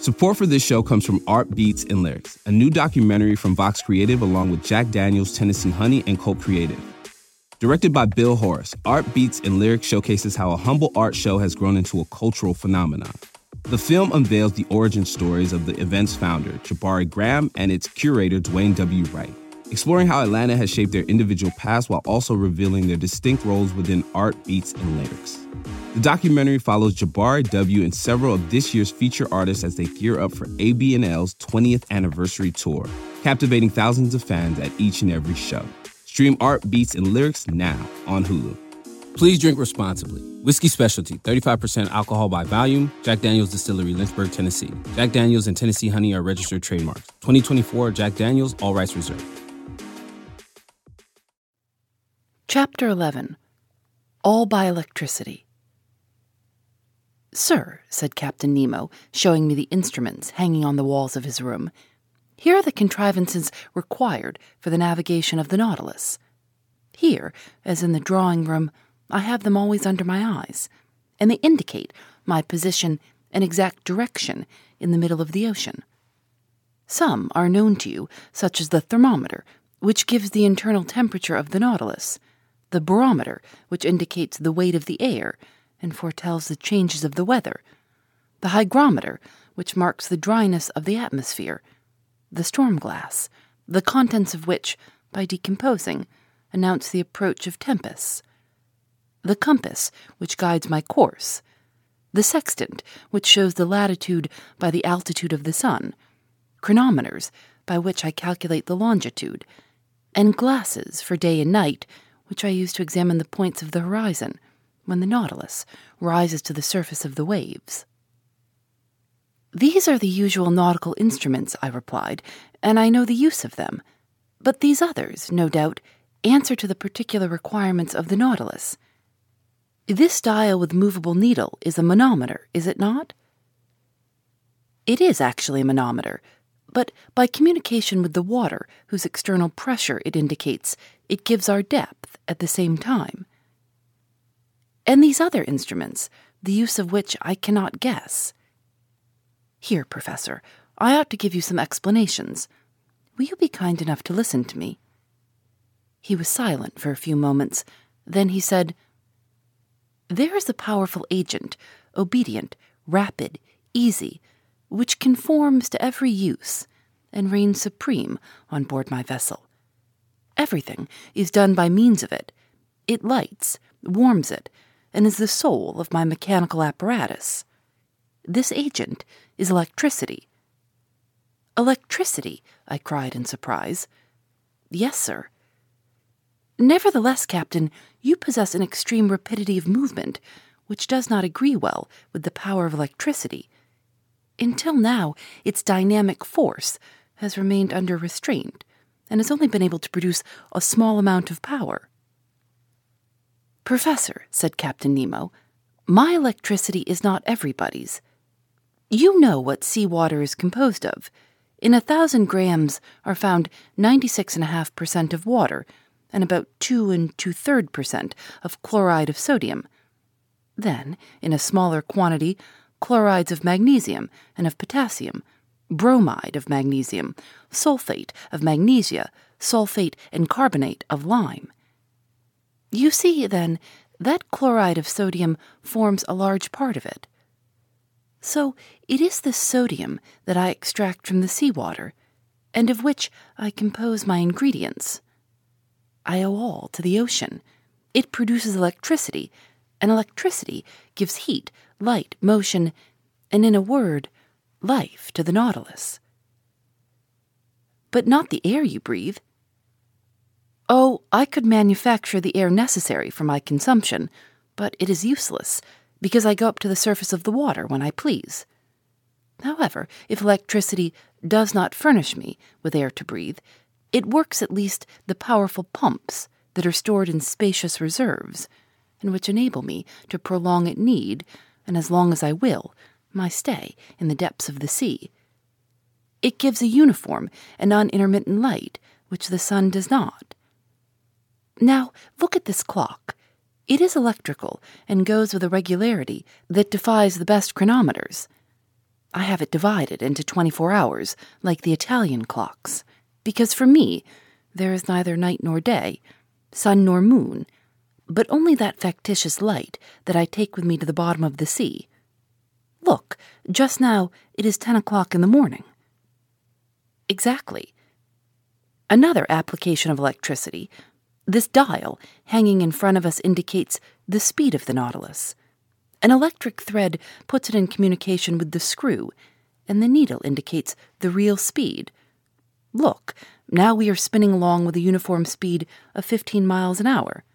Support for this show comes from Art Beats and Lyrics, a new documentary from Vox Creative along with Jack Daniels, Tennessee Honey, and Cult Creative. Directed by Bill Horace, Art Beats and Lyrics showcases how a humble art show has grown into a cultural phenomenon. The film unveils the origin stories of the event's founder, Jabari Graham, and its curator, Dwayne W. Wright, exploring how Atlanta has shaped their individual paths while also revealing their distinct roles within Art Beats and Lyrics. The documentary follows Jabari W. and several of this year's feature artists as they gear up for ABNL's 20th anniversary tour, captivating thousands of fans at each and every show. Stream Art Beats and Lyrics now on Hulu. Please drink responsibly. Whiskey Specialty, 35% alcohol by volume. Jack Daniels Distillery, Lynchburg, Tennessee. Jack Daniels and Tennessee Honey are registered trademarks. 2024 Jack Daniels, all rights reserved. Chapter 11. All by Electricity. "Sir," said Captain Nemo, showing me the instruments hanging on the walls of his room, "here are the contrivances required for the navigation of the Nautilus. Here, as in the drawing room, I have them always under my eyes, and they indicate my position and exact direction in the middle of the ocean. Some are known to you, such as the thermometer, which gives the internal temperature of the Nautilus, the barometer, which indicates the weight of the air and foretells the changes of the weather, the hygrometer, which marks the dryness of the atmosphere, the storm glass, the contents of which, by decomposing, announce the approach of tempests, the compass, which guides my course, the sextant, which shows the latitude by the altitude of the sun, chronometers, by which I calculate the longitude, and glasses for day and night, which I use to examine the points of the horizon when the Nautilus rises to the surface of the waves." "These are the usual nautical instruments," I replied, "and I know the use of them. But these others, no doubt, answer to the particular requirements of the Nautilus. This dial with movable needle is a manometer, is it not?" "It is actually a manometer, but by communication with the water, whose external pressure it indicates, it gives our depth at the same time." "And these other instruments, the use of which I cannot guess?" "Here, Professor, I ought to give you some explanations. Will you be kind enough to listen to me?" He was silent for a few moments. Then he said, "There is a powerful agent, obedient, rapid, easy, which conforms to every use and reigns supreme on board my vessel. Everything is done by means of it. It lights, warms it, and is the soul of my mechanical apparatus. This agent is electricity." "Electricity?" I cried in surprise. "Yes, sir." "Nevertheless, Captain, you possess an extreme rapidity of movement, which does not agree well with the power of electricity. Until now, its dynamic force has remained under restraint, and has only been able to produce a small amount of power." "Professor," said Captain Nemo, "my electricity is not everybody's. You know what seawater is composed of. In 1,000 grams are found 96.5% of water, and about 2 2/3% of chloride of sodium. Then, in a smaller quantity, chlorides of magnesium and of potassium, bromide of magnesium, sulfate of magnesia, sulfate and carbonate of lime. You see, then, that chloride of sodium forms a large part of it. So it is this sodium that I extract from the seawater, and of which I compose my ingredients. I owe all to the ocean. It produces electricity, and electricity gives heat, light, motion, and in a word, life to the Nautilus." "But not the air you breathe." "Oh, I could manufacture the air necessary for my consumption, but it is useless, because I go up to the surface of the water when I please. However, if electricity does not furnish me with air to breathe, it works at least the powerful pumps that are stored in spacious reserves, and which enable me to prolong at need, and as long as I will, my stay in the depths of the sea. It gives a uniform and unintermittent light, which the sun does not. Now, look at this clock. It is electrical and goes with a regularity that defies the best chronometers. I have it divided into 24 hours, like the Italian clocks, because for me, there is neither night nor day, sun nor moon, but only that factitious light that I take with me to the bottom of the sea. Look, just now it is 10 o'clock in the morning. Exactly. Another application of electricity. This dial hanging in front of us indicates the speed of the Nautilus. An electric thread puts it in communication with the screw, and the needle indicates the real speed. Look, now we are spinning along with a uniform speed of 15 miles an hour.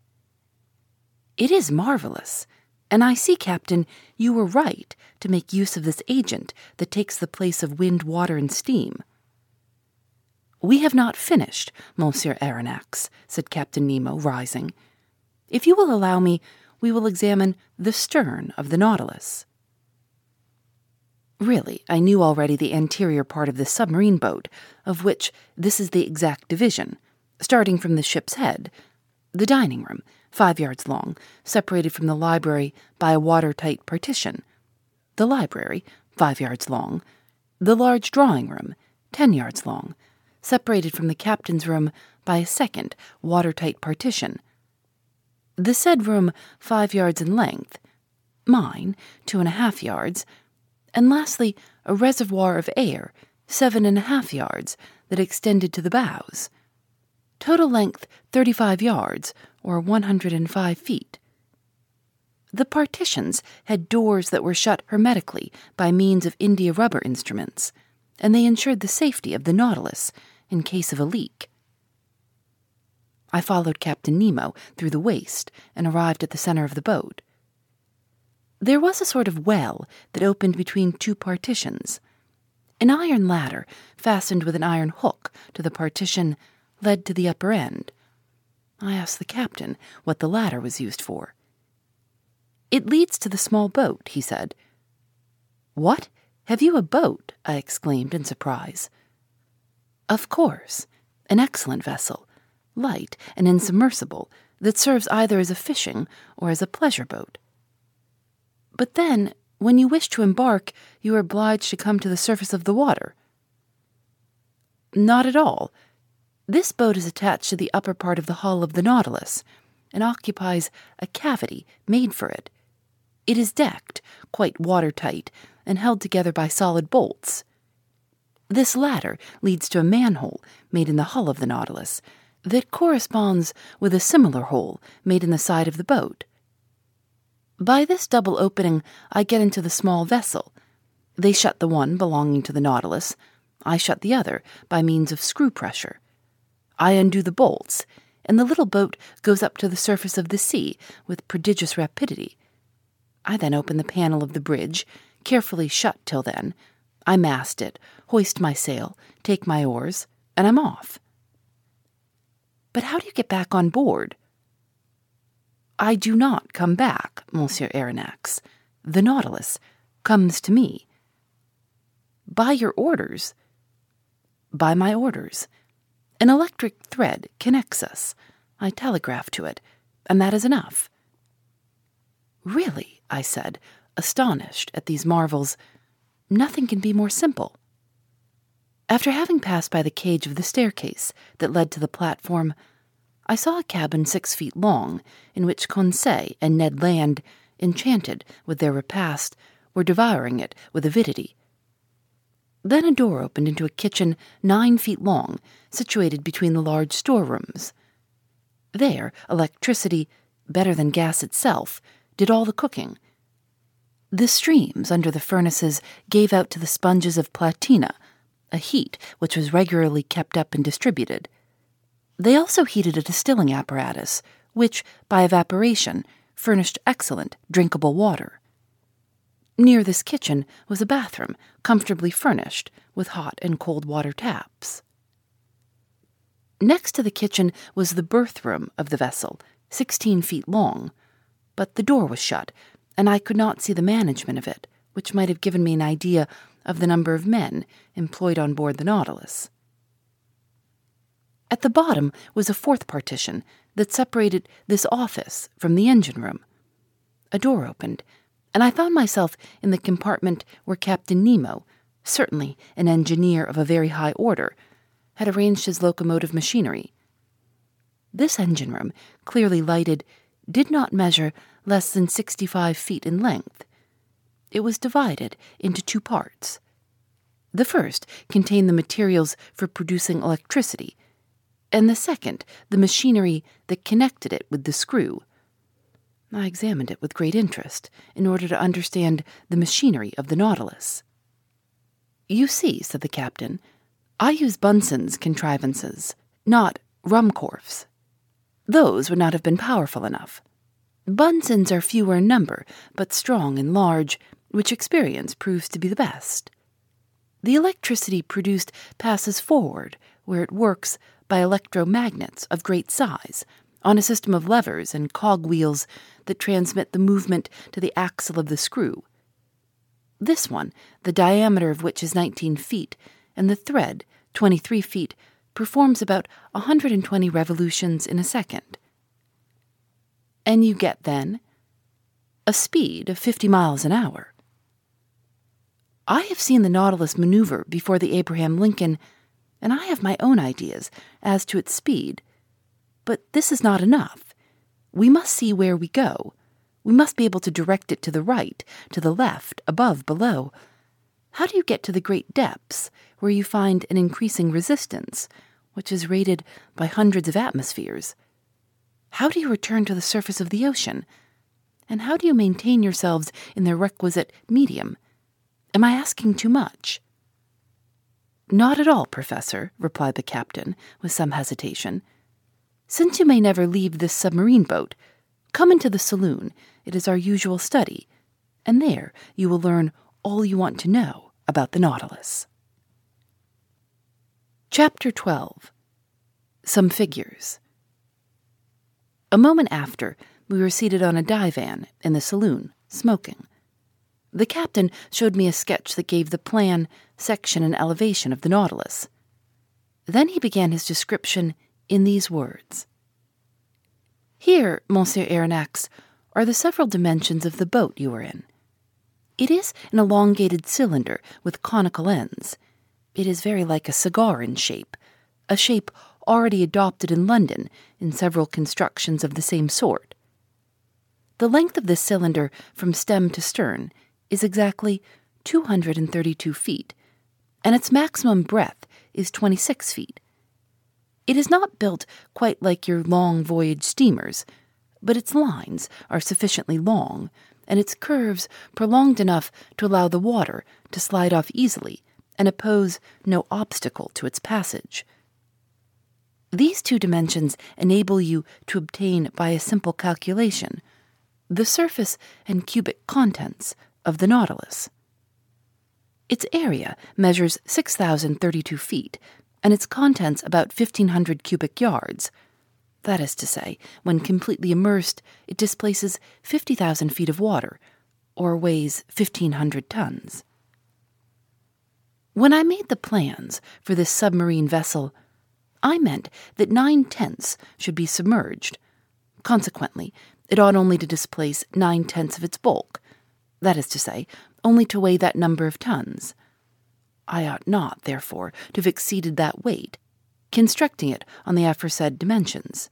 It is marvelous, and I see, Captain, you were right to make use of this agent that takes the place of wind, water, and steam. We have not finished, Monsieur Aronnax, said Captain Nemo, rising. If you will allow me, we will examine the stern of the Nautilus. Really, I knew already the anterior part of this submarine boat, of which this is the exact division, starting from the ship's head, the dining room, 5 yards long, separated from the library by a watertight partition, the library, 5 yards long, the large drawing room, 10 yards long, separated from the captain's room by a second watertight partition, the said room 5 yards in length, mine 2.5 yards, and lastly a reservoir of air 7.5 yards that extended to the bows. Total length 35 yards, or 105 feet. The partitions had doors that were shut hermetically by means of India rubber instruments, and they ensured the safety of the Nautilus in case of a leak. I followed Captain Nemo through the waist and arrived at the center of the boat. There was a sort of well that opened between two partitions. An iron ladder, fastened with an iron hook to the partition, led to the upper end. I asked the captain what the ladder was used for. "It leads to the small boat," he said. "What? Have you a boat?" I exclaimed in surprise. "Of course. An excellent vessel, light and insubmersible, that serves either as a fishing or as a pleasure boat. But then, when you wish to embark, you are obliged to come to the surface of the water." "Not at all. This boat is attached to the upper part of the hull of the Nautilus, and occupies a cavity made for it. It is decked, quite watertight, and held together by solid bolts. This ladder leads to a manhole made in the hull of the Nautilus that corresponds with a similar hole made in the side of the boat. By this double opening I get into the small vessel. They shut the one belonging to the Nautilus. I shut the other by means of screw pressure. I undo the bolts, and the little boat goes up to the surface of the sea with prodigious rapidity. I then open the panel of the bridge, carefully shut till then. I mast it, hoist my sail, take my oars, and I'm off." "But how do you get back on board?" "I do not come back, Monsieur Aronnax. The Nautilus comes to me." "By your orders?" "By my orders. An electric thread connects us. I telegraph to it, and that is enough." "Really," I said, astonished at these marvels, "nothing can be more simple." After having passed by the cage of the staircase that led to the platform, I saw a cabin 6 feet long, in which Conseil and Ned Land, enchanted with their repast, were devouring it with avidity. Then a door opened into a kitchen 9 feet long, situated between the large storerooms. There, electricity, better than gas itself, did all the cooking. The streams under the furnaces gave out to the sponges of platina, a heat which was regularly kept up and distributed. They also heated a distilling apparatus, which, by evaporation, furnished excellent drinkable water. Near this kitchen was a bathroom, comfortably furnished, with hot and cold water taps. Next to the kitchen was the berth room of the vessel, 16 feet long, but the door was shut, and I could not see the management of it, which might have given me an idea of the number of men employed on board the Nautilus. At the bottom was a fourth partition that separated this office from the engine room. A door opened, and I found myself in the compartment where Captain Nemo, certainly an engineer of a very high order, had arranged his locomotive machinery. This engine room, clearly lighted, did not measure less than 65 feet in length. It was divided into two parts. The first contained the materials for producing electricity, and the second the machinery that connected it with the screw. I examined it with great interest in order to understand the machinery of the Nautilus. "You see," said the captain, "I use Bunsen's contrivances, not Ruhmkorff's. Those would not have been powerful enough. Bunsen's are fewer in number, but strong and large, which experience proves to be the best. The electricity produced passes forward, where it works by electromagnets of great size, on a system of levers and cogwheels that transmit the movement to the axle of the screw. This one, the diameter of which is 19 feet, and the thread, 23 feet, performs about 120 revolutions in a second. And you get, then, a speed of 50 miles an hour. I have seen the Nautilus maneuver before the Abraham Lincoln, and I have my own ideas as to its speed. But this is not enough. We must see where we go. We must be able to direct it to the right, to the left, above, below. How do you get to the great depths, where you find an increasing resistance, which is rated by hundreds of atmospheres? How do you return to the surface of the ocean? And how do you maintain yourselves in the requisite medium? Am I asking too much?" "Not at all, Professor," replied the captain, with some hesitation. "Since you may never leave this submarine boat, come into the saloon. It is our usual study, and there you will learn all you want to know about the Nautilus." Chapter 12. Some Figures. A moment after, we were seated on a divan in the saloon, smoking. The captain showed me a sketch that gave the plan, section, and elevation of the Nautilus. Then he began his description in these words. "Here, Monsieur Aronnax, are the several dimensions of the boat you are in. It is an elongated cylinder with conical ends. It is very like a cigar in shape, a shape already adopted in London in several constructions of the same sort. The length of the cylinder from stem to stern is exactly 232 feet, and its maximum breadth is 26 feet. It is not built quite like your long voyage steamers, but its lines are sufficiently long, and its curves prolonged enough to allow the water to slide off easily and oppose no obstacle to its passage. These two dimensions enable you to obtain by a simple calculation the surface and cubic contents of the Nautilus. Its area measures 6,032 feet, and its contents about 1,500 cubic yards. That is to say, when completely immersed, it displaces 50,000 feet of water, or weighs 1,500 tons. When I made the plans for this submarine vessel, I meant that 9/10 should be submerged. Consequently, it ought only to displace 9/10 of its bulk, that is to say, only to weigh that number of tons. I ought not, therefore, to have exceeded that weight, constructing it on the aforesaid dimensions.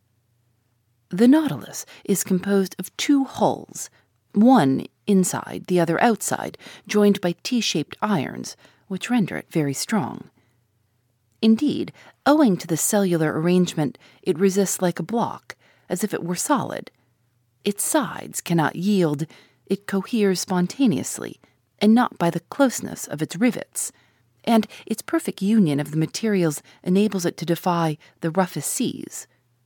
The Nautilus is composed of two hulls, one inside, the other outside, joined by T-shaped irons, which render it very strong. Indeed, owing to the cellular arrangement, it resists like a block, as if it were solid. Its sides cannot yield. It coheres spontaneously, and not by the closeness of its rivets, and its perfect union of the materials enables it to defy the roughest seas.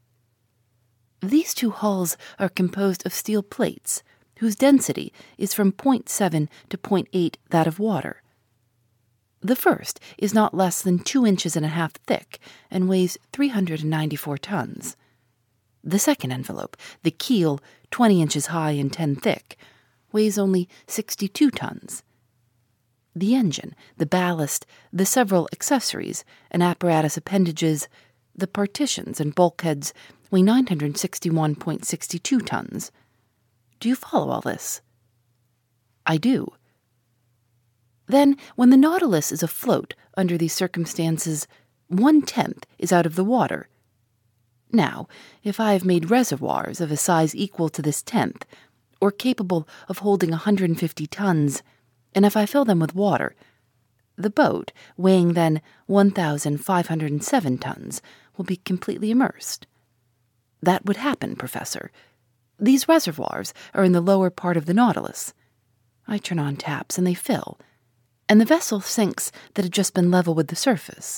These two hulls are composed of steel plates, whose density is from 0.7 to 0.8 that of water. The first is not less than 2 inches and a half thick, and weighs 394 tons. The second envelope, the keel, 20 inches high and 10 thick, weighs only 62 tons. The engine, the ballast, the several accessories and apparatus appendages, the partitions and bulkheads weigh 961.62 tons. Do you follow all this? I do. Then, when the Nautilus is afloat under these circumstances, 1/10 is out of the water. Now, if I have made reservoirs of a size equal to this 10th, or capable of holding 150 tons, and if I fill them with water, the boat, weighing then 1,507 tons, will be completely immersed. That would happen, Professor. These reservoirs are in the lower part of the Nautilus. I turn on taps and they fill, and the vessel sinks that had just been level with the surface.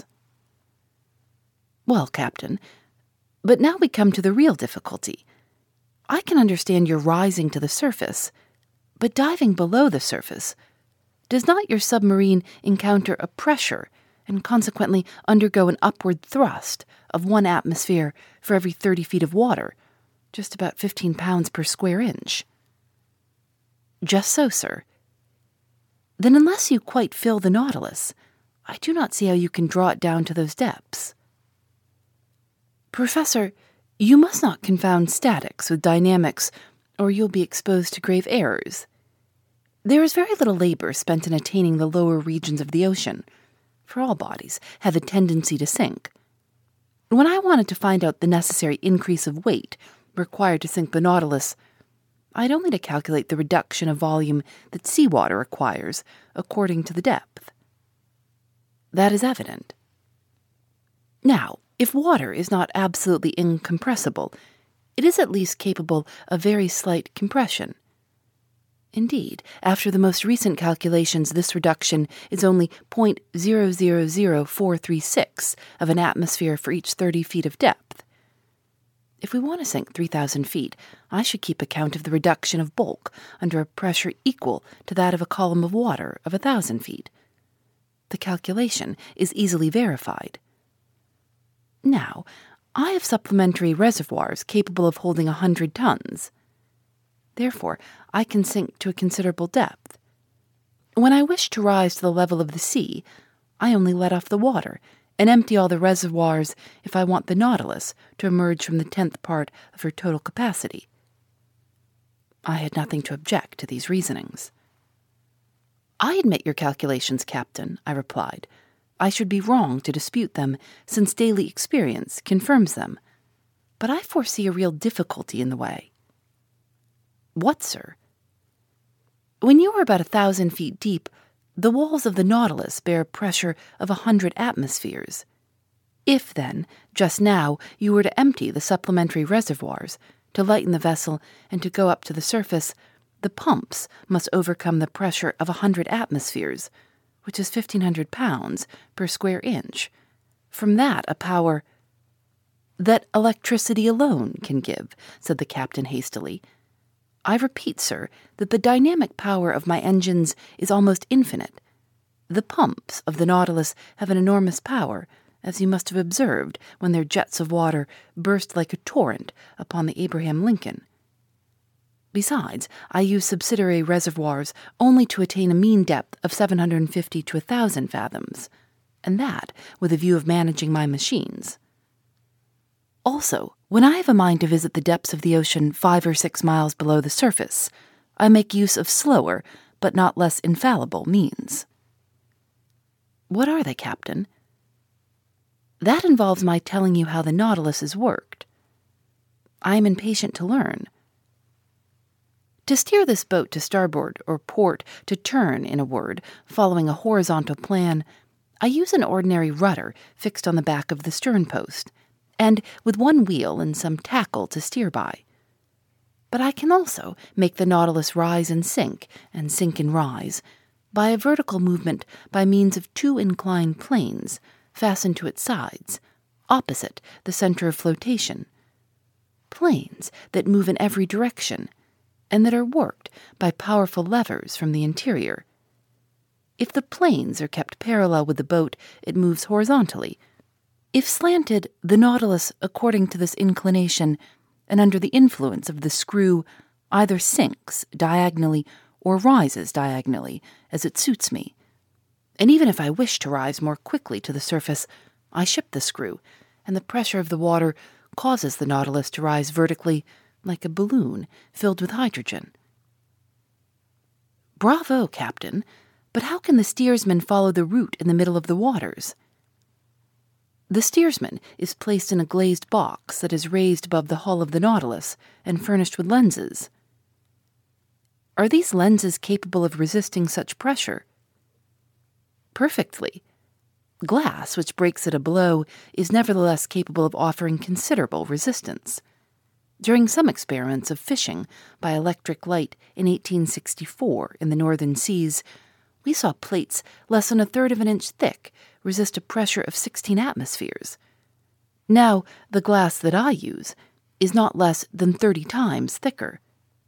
Well, Captain, but now we come to the real difficulty. I can understand your rising to the surface, but diving below the surface, does not your submarine encounter a pressure and consequently undergo an upward thrust of 1 atmosphere for every 30 feet of water, just about 15 pounds per square inch? Just so, sir. Then unless you quite fill the Nautilus, I do not see how you can draw it down to those depths. Professor, you must not confound statics with dynamics, or you'll be exposed to grave errors. There is very little labor spent in attaining the lower regions of the ocean, for all bodies have a tendency to sink. When I wanted to find out the necessary increase of weight required to sink the Nautilus, I had only to calculate the reduction of volume that seawater acquires according to the depth. That is evident. Now, if water is not absolutely incompressible, it is at least capable of very slight compression. Indeed, after the most recent calculations, this reduction is only 0.000436 of an atmosphere for each 30 feet of depth. If we want to sink 3,000 feet, I should keep account of the reduction of bulk under a pressure equal to that of a column of water of 1,000 feet. The calculation is easily verified. Now, I have supplementary reservoirs capable of holding 100 tons. Therefore, I can sink to a considerable depth. When I wish to rise to the level of the sea, I only let off the water and empty all the reservoirs if I want the Nautilus to emerge from the 10th part of her total capacity. I had nothing to object to these reasonings. I admit your calculations, Captain, I replied. I should be wrong to dispute them, since daily experience confirms them. But I foresee a real difficulty in the way. What, sir? When you are about 1,000 feet deep, the walls of the Nautilus bear a pressure of 100 atmospheres. If, then, just now, you were to empty the supplementary reservoirs, to lighten the vessel, and to go up to the surface, the pumps must overcome the pressure of 100 atmospheres, which is 1,500 pounds per square inch. From that, a power that electricity alone can give, said the captain hastily. I repeat, sir, that the dynamic power of my engines is almost infinite. The pumps of the Nautilus have an enormous power, as you must have observed when their jets of water burst like a torrent upon the Abraham Lincoln. Besides, I use subsidiary reservoirs only to attain a mean depth of 750 to 1,000 fathoms, and that with a view of managing my machines. Also, when I have a mind to visit the depths of the ocean 5 or 6 miles below the surface, I make use of slower, but not less infallible means. What are they, Captain? That involves my telling you how the Nautilus is worked. I am impatient to learn. To steer this boat to starboard or port, to turn, in a word, following a horizontal plan, I use an ordinary rudder fixed on the back of the stern post, and with one wheel and some tackle to steer by. But I can also make the Nautilus rise and sink and rise, by a vertical movement by means of 2 inclined planes fastened to its sides, opposite the center of flotation. Planes that move in every direction, and that are worked by powerful levers from the interior. If the planes are kept parallel with the boat, it moves horizontally. If slanted, the Nautilus, according to this inclination, and under the influence of the screw, either sinks diagonally or rises diagonally, as it suits me. And even if I wish to rise more quickly to the surface, I ship the screw, and the pressure of the water causes the Nautilus to rise vertically like a balloon filled with hydrogen. Bravo, Captain. But how can the steersman follow the route in the middle of the waters? The steersman is placed in a glazed box that is raised above the hull of the Nautilus and furnished with lenses. Are these lenses capable of resisting such pressure? Perfectly. Glass, which breaks at a blow, is nevertheless capable of offering considerable resistance. During some experiments of fishing by electric light in 1864 in the northern seas, we saw plates less than 1/3 of an inch thick resist a pressure of 16 atmospheres. Now, the glass that I use is not less than 30 times thicker.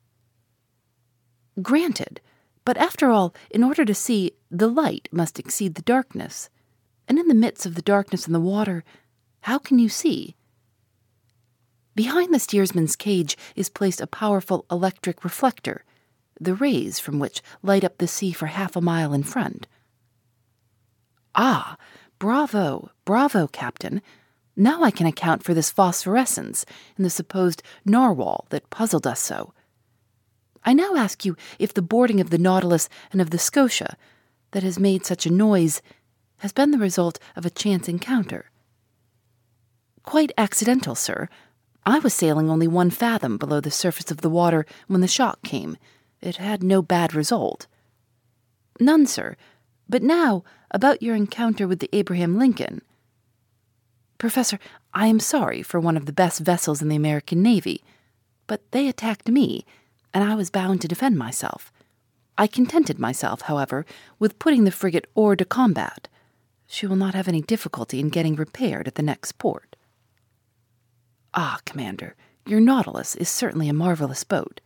Granted, but after all, in order to see, the light must exceed the darkness. And in the midst of the darkness in the water, how can you see? Behind the steersman's cage is placed a powerful electric reflector, the rays from which light up the sea for half a mile in front. Ah, bravo, Captain. Now I can account for this phosphorescence in the supposed narwhal that puzzled us so. I now ask you if the boarding of the Nautilus and of the Scotia, that has made such a noise, has been the result of a chance encounter. Quite accidental, sir. I was sailing only 1 fathom below the surface of the water when the shock came. It had no bad result. None, sir. But now, about your encounter with the Abraham Lincoln. Professor, I am sorry for one of the best vessels in the American Navy, but they attacked me, and I was bound to defend myself. I contented myself, however, with putting the frigate hors de combat. She will not have any difficulty in getting repaired at the next port. Ah, Commander, your Nautilus is certainly a marvelous boat.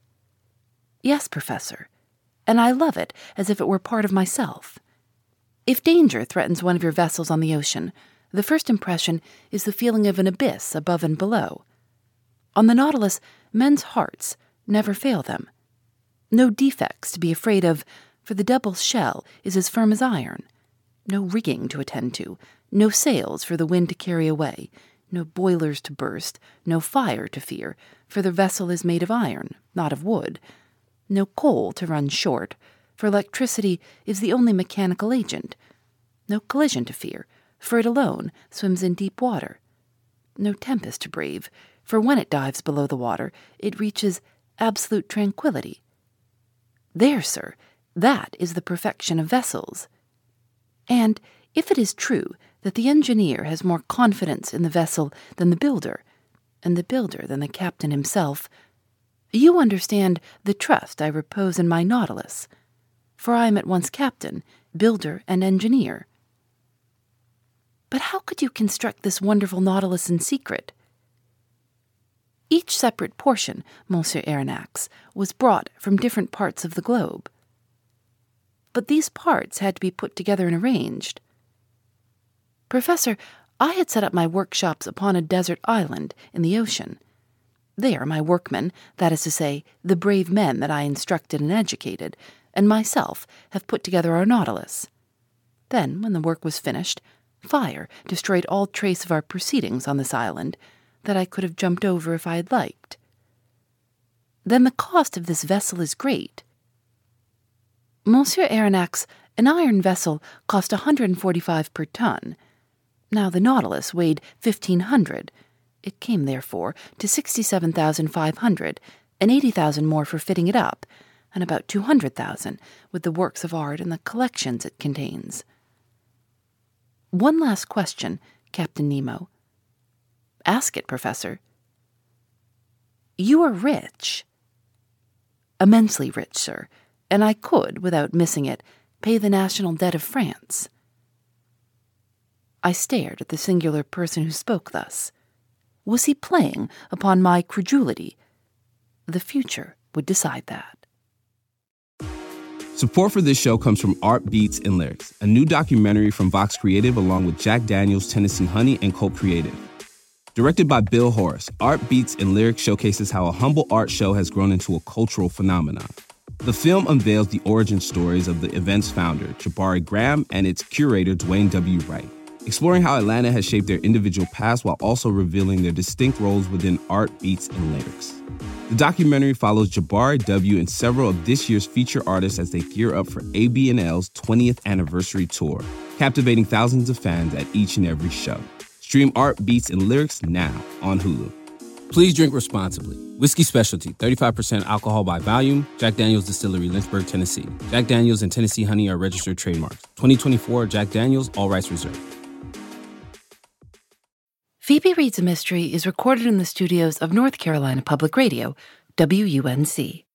Yes, Professor, and I love it as if it were part of myself. If danger threatens one of your vessels on the ocean, the first impression is the feeling of an abyss above and below. On the Nautilus, men's hearts never fail them. No defects to be afraid of, for the double shell is as firm as iron. No rigging to attend to, no sails for the wind to carry away, no boilers to burst, no fire to fear, for the vessel is made of iron, not of wood. No coal to run short, for electricity is the only mechanical agent. No collision to fear, for it alone swims in deep water. No tempest to brave, for when it dives below the water, it reaches absolute tranquility. There, sir, that is the perfection of vessels. And if it is true that the engineer has more confidence in the vessel than the builder, and the builder than the captain himself, you understand the trust I repose in my Nautilus, for I am at once captain, builder, and engineer. But how could you construct this wonderful Nautilus in secret? Each separate portion, Monsieur Aronnax, was brought from different parts of the globe. But these parts had to be put together and arranged. Professor, I had set up my workshops upon a desert island in the ocean. There my workmen, that is to say, the brave men that I instructed and educated, and myself have put together our Nautilus. Then, when the work was finished, fire destroyed all trace of our proceedings on this island, that I could have jumped over if I had liked. Then the cost of this vessel is great. Monsieur Aronnax, an iron vessel cost 145 per ton. Now the Nautilus weighed 1,500. It came, therefore, to 67,500, and 80,000 more for fitting it up, and about 200,000 with the works of art and the collections it contains. One last question, Captain Nemo. Ask it, Professor. You are rich. Immensely rich, sir, and I could, without missing it, pay the national debt of France. I stared at the singular person who spoke thus. Was he playing upon my credulity? The future would decide that. Support for this show comes from Art Beats and Lyrics, a new documentary from Vox Creative along with Jack Daniels, Tennessee Honey, and Colt Creative. Directed by Bill Horace, Art Beats and Lyrics showcases how a humble art show has grown into a cultural phenomenon. The film unveils the origin stories of the event's founder, Jabari Graham, and its curator, Dwayne W. Wright. exploring how Atlanta has shaped their individual past while also revealing their distinct roles within art, beats, and lyrics. The documentary follows Jabari W. and several of this year's feature artists as they gear up for AB&L's 20th anniversary tour, captivating thousands of fans at each and every show. Stream Art, Beats, and Lyrics now on Hulu. Please drink responsibly. Whiskey Specialty, 35% alcohol by volume. Jack Daniel's Distillery, Lynchburg, Tennessee. Jack Daniel's and Tennessee Honey are registered trademarks. 2024 Jack Daniel's, all rights reserved. Phoebe Reads a Mystery is recorded in the studios of North Carolina Public Radio, WUNC.